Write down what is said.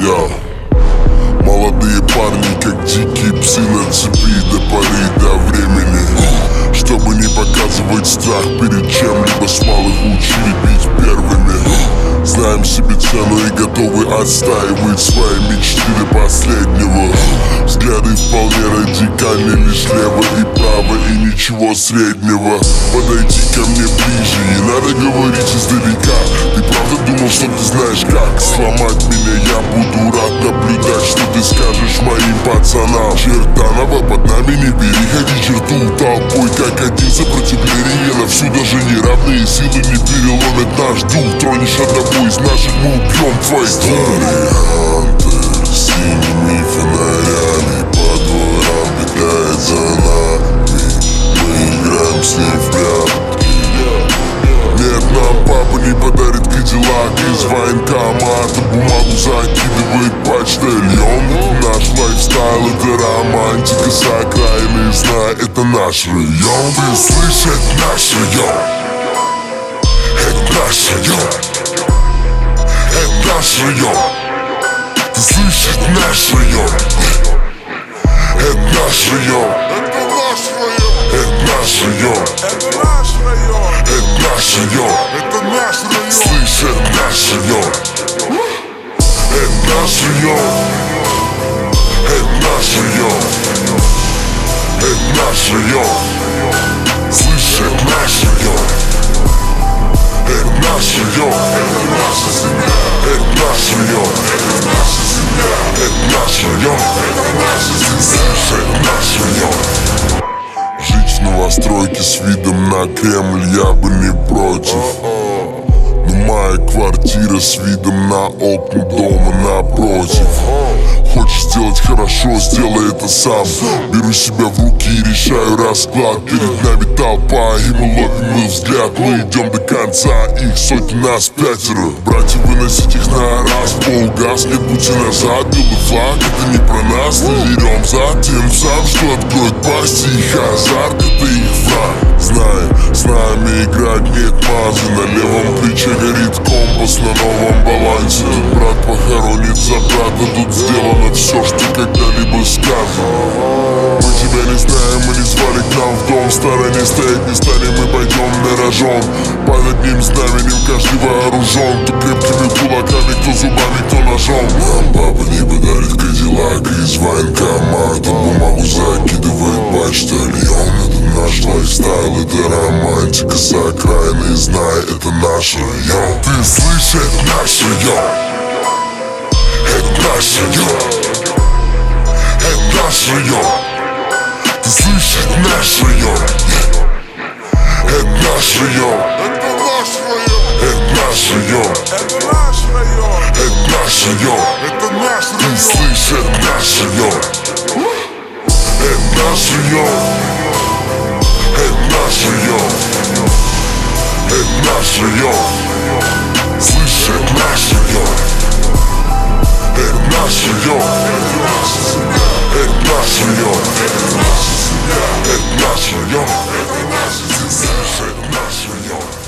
Я. Молодые парни, как дикие псы на цепи, до поры до времени. Чтобы не показывать страх перед чем-либо, с малых учили бить первыми. Знаем себе цену и готовы отстаивать свои мечты до последнего. Взгляды вполне радикальны, лишь лево и право, и ничего среднего. Подойди ко мне ближе, не надо говорить издалека. Ты правда думал, что ты знаешь как сломать меня? Я буду рад наблюдать, что ты скажешь моим пацанам. Чертанова, под нами не переходи черту. Толпой как один, сопротивление на всю, даже неравные силы не переломят наш дух. Тронешь одного из наших, мы убьем твои старый хантер с синими фонарями по дворам петляет за нами. Мы играем с ним в прятки. Нет, нам папа не подарит кадиллак из военкомата. Бумагу закидывает почтальон. Это наш лайфстайл, это романтика с окраины. Знай, это наш район. Ты слышишь, это наш район. Это наш район. Это наш район. Ты слышишь, это наш район. Это наш район. Это наш район. Это наш район. Это наш район. Это наш район. Слышь, это наш район. Это наш район. Это наш район. Это наш район. Слышь, это наш район. Это наш район. Это наша земля. Это наш район. Это наша земля. Это наш район. Это наша земля. Слышь, это наш район. Жить в новостройке с видом на Кремль я бы не против. Но моя квартира с видом на окна дома напротив. Хочешь сделать хорошо, сделай это сам. Беру себя в руки и решаю расклад. Перед нами толпа, и мы ловим их взгляд. Мы идем до конца, их сотни, нас пятеро. Братья, выносить их на раз, полгаз, нет пути назад. Белый флаг, это не про нас, наберем за тем сам, что откроет пасть. Их азарт, это их враг. Знаем, с нами играть нет мазы. На левом плече горит компас на новом балансе. Тут брат похоронит за брата, тут сделано все, что когда-либо сказано. Мы тебя не знаем, мы не звали к нам в дом. В стороне стоять не станем, мы пойдем на рожон. Под одним знаменем каждый вооружен. Кто крепкими кулаками, кто зубами, кто ножом. Нам папа не подарит кадиллак из военкомата. Бумагу закидывает почтальон. Это наш лайфстайл, это романтика с окраины. Знай, это наш район. Ты слышишь, это наш район. Это наш район. Это наш район. Ты слышишь, это наш район. Это наш район. Это наш район. Это наш район. Это наш район. Это наш район. Ты слышишь, это наш район. Это наш район. Это наш район. Это наш район. Слышишь, это наш район. Это наш район. Это наш район. Это наш район. Это наш район. Слышишь, это наш район.